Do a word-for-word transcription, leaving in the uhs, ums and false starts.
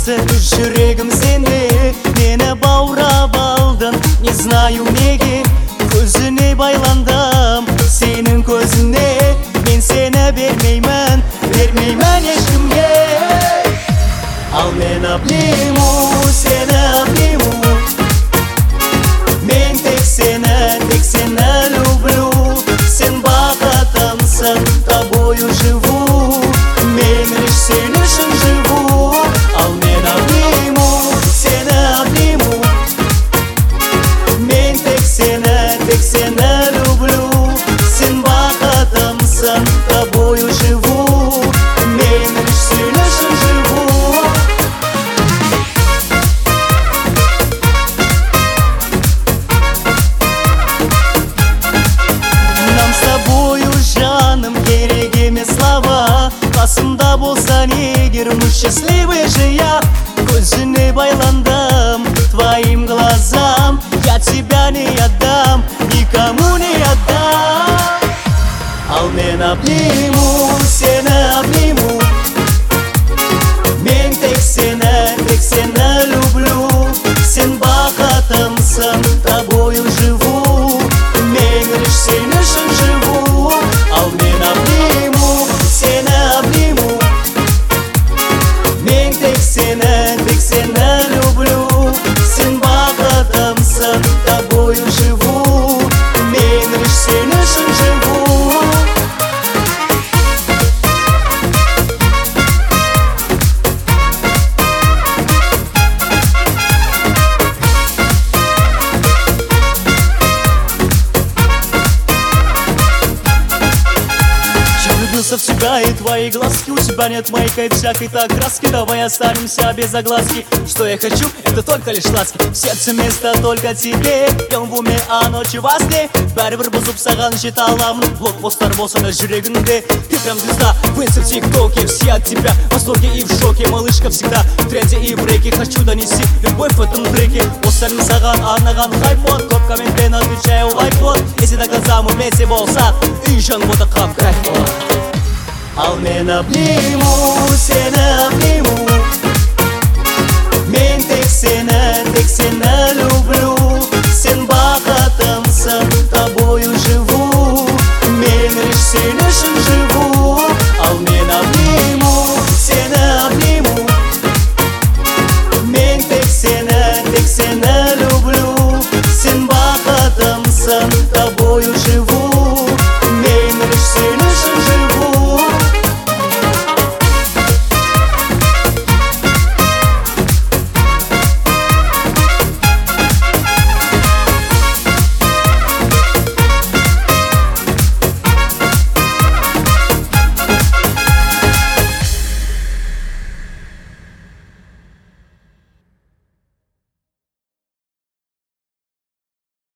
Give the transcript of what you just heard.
қалды жүрегім сені, мені баурап алдың. Не знаю неге көзіне байландым, сенің көзіне. Мен сені бермеймін, бермеймін ешкімге. Ал мен обниму, сені обниму. Мен тек сені, тек сені люблю. Сен бақытымсың, тобою живу. Мен лишь сен үшін живу. Ал мен обниму, сені обниму. Мен тек сені, тек сені люблю. Сен бақытымсың, тобою живу. Мен лишь сен үшін живу. Нам с тобою, жаным, керек емес слова. Қасымда болсаң егер, мы счастливый же я. Көзіне байландым, твоим глазам. Я тебя не отдам, никому не отдам. Ал мен обниму, сені обниму. Мен тек сені, тек сені люблю. Сен бақытымсың, тобою живу. Мен лишь сен үшін живу. Ал мен обниму, сені обниму. Мен тек сені, тек сені люблю. Сен бақытымсың, тобою живу. Мен лишь сен үшін живу. В тебя и твои глазки. У тебя нет мейка всякой так краски. Давай останемся без огласки. Что я хочу, это только лишь ласки. В сердце место только тебе. Днем в уме, а ночью во сне. Бәрібір бұзып саған жете аламын. Блокпосттар болса да жүрегіңде. Ты прям звезда в инста, в тиктоке. Все от тебя в восторге и в шоке. Малышка всегда в тренде и в реке. Хочу донести любовь в этом треке. Осыларым саған арнаған хайп-вот. Көп комментпен отвечаю лайк-вот. Если до конца мы вместе болсақ, үй жан ботақап кайф болады. Ал мен обниму, сені обниму. Мен тек сені, тек сені люблю. Сен бақытымсың, тобою живу. Мен лишь сен үшін живу.